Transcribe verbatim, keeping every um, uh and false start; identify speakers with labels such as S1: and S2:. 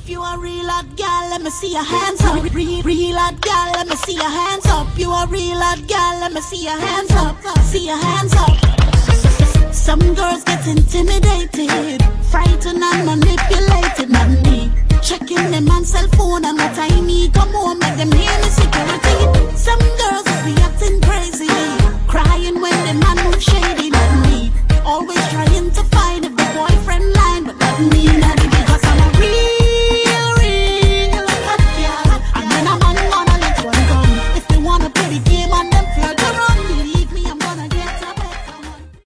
S1: you a real hot girl, let me see your hands up. Real, real hot girl, let me see your hands up. You a real hot girl, let me see your hands up. See your hands up. Some girls get intimidated, frightened and manipulated. Not me. Checking them on cell phone and what I need. Come on, make them hear me security.